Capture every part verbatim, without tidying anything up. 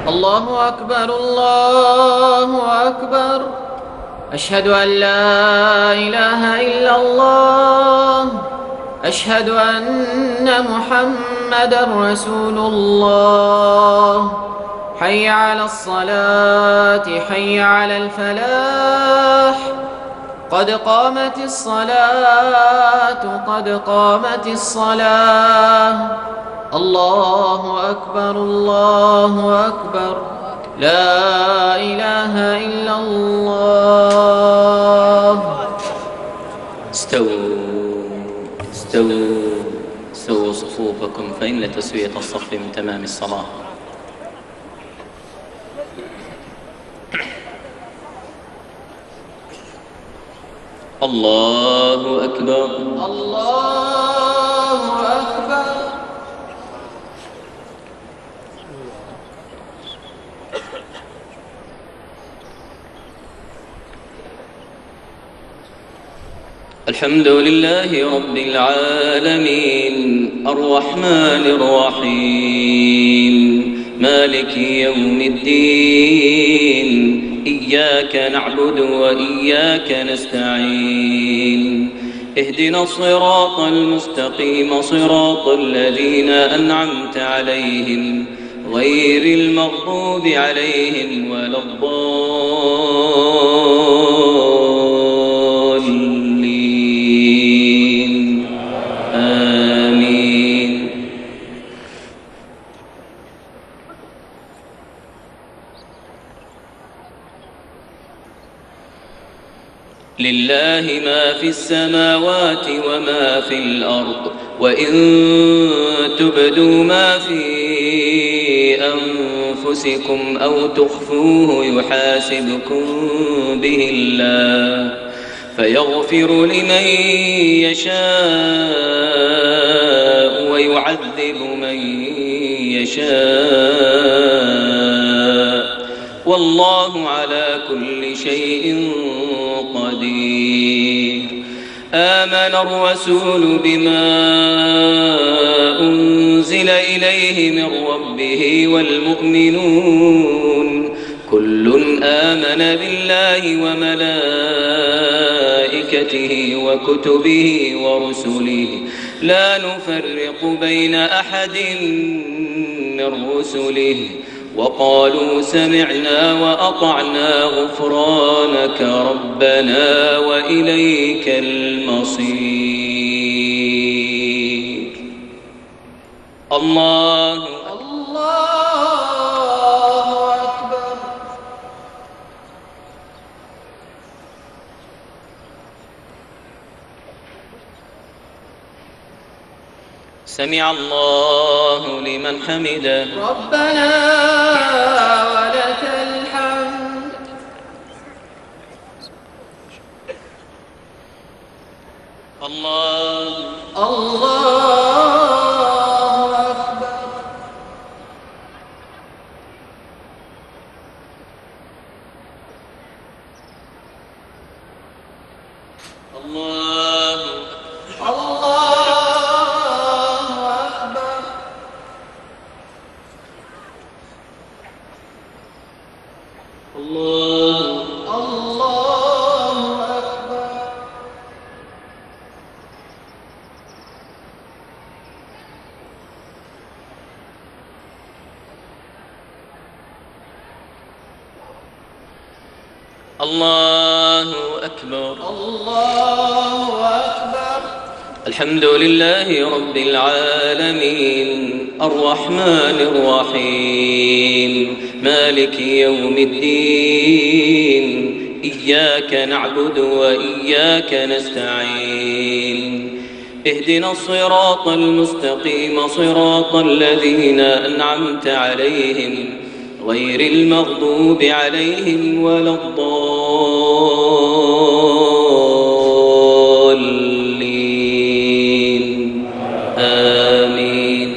الله أكبر الله أكبر. أشهد أن لا إله إلا الله. أشهد أن محمدًا رسول الله. حي على الصلاة حي على الفلاح. قد قامت الصلاة قد قامت الصلاة. الله أكبر الله أكبر. لا إله إلا الله. استووا استووا استووا صفوفكم فإن تسوية الصف من تمام الصلاة. الله أكبر الله أكبر. الحمد لله رب العالمين الرحمن الرحيم مالك يوم الدين إياك نعبد وإياك نستعين اهدنا الصراط المستقيم صراط الذين أنعمت عليهم غير المغضوب عليهم ولا الضالين آمين. لله ما في السماوات وما في الأرض وإن تبدوا ما في أنفسكم أو تخفوه يحاسبكم به الله فيغفر لمن يشاء ويعذب من يشاء والله على كل شيء قدير. آمن الرسول بما أنزل إليه من ربه والمؤمنون كل آمن بالله وملائكته وكتبه ورسله لا نفرق بين أحد من رسله وقالوا سمعنا وأطعنا غفرانك ربنا وإليك المصير. الله الله أكبر. سمع الله لمن حمده ربنا ولك الحمد. الله الله أكبر. الله الله الله الله أكبر. الله أكبر الله أكبر. الحمد لله رب العالمين الرحمن الرحيم مالك يوم الدين إياك نعبد وإياك نستعين اهدنا الصراط المستقيم صراط الذين أنعمت عليهم غير المغضوب عليهم ولا الضالين آمين.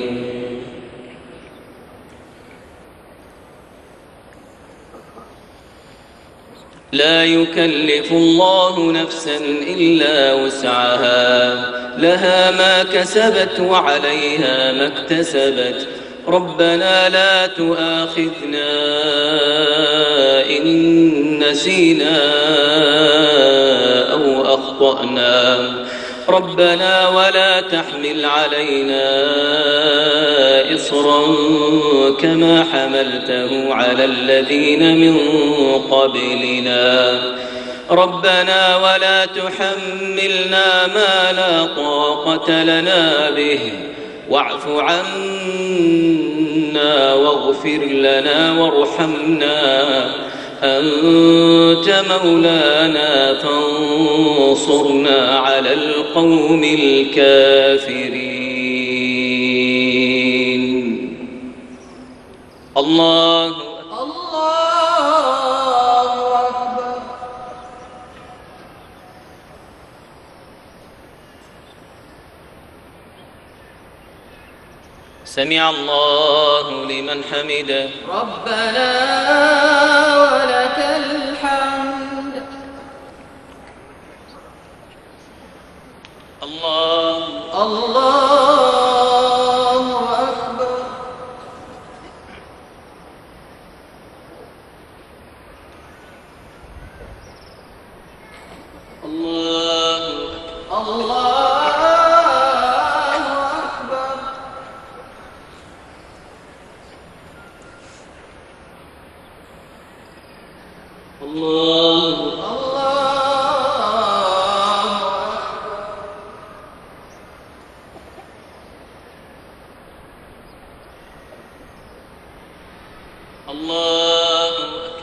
لا يكلف الله نفسا إلا وسعها لها ما كسبت وعليها ما اكتسبت ربنا لا تؤاخذنا إن نسينا أو أخطأنا ربنا ولا تحمل علينا إصرا كما حملته على الذين من قبلنا ربنا ولا تحملنا ما لا طاقة لنا به واعف عنا واغفر لنا وارحمنا أنت مولانا فانصرنا على القوم الكافرين. الله الله أكبر. سمع الله لمن حمده. ربنا ولك الحمد. الله الله أكبر. الله الله أكبر. الله الله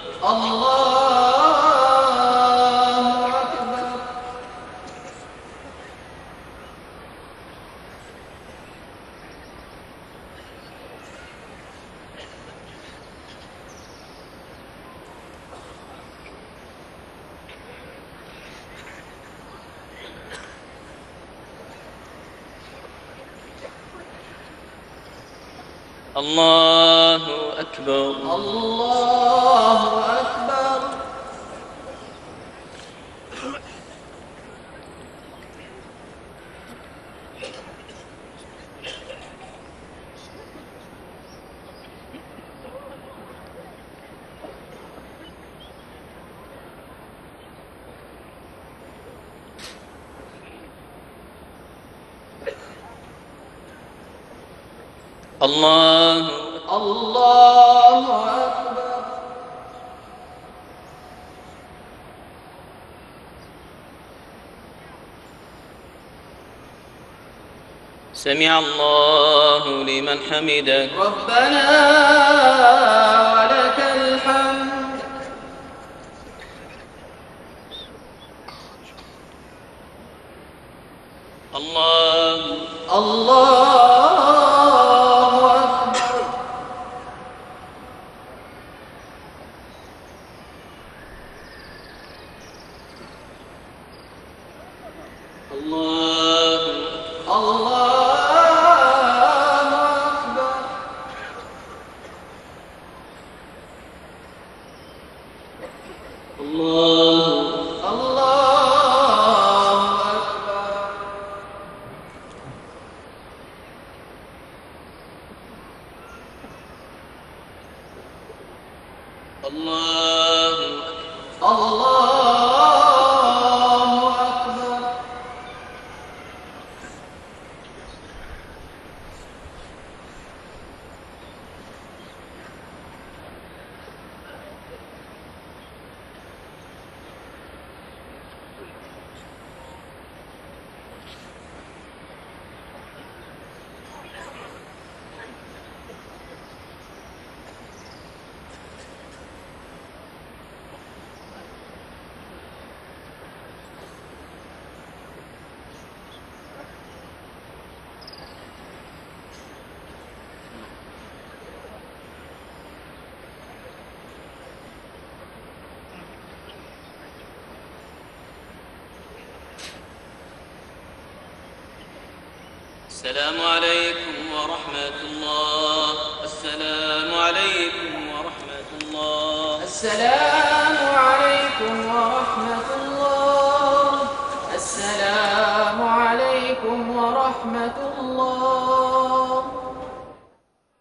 الله أكبر. الله أكبر. الله أكبر. الله الله أكبر. سمع الله لمن حمده. ربنا ولك الحمد. الله الله الله الله أكبر. الله الله أكبر. الله الله أكبر. السلام عليكم ورحمة الله. السلام عليكم ورحمة الله. السلام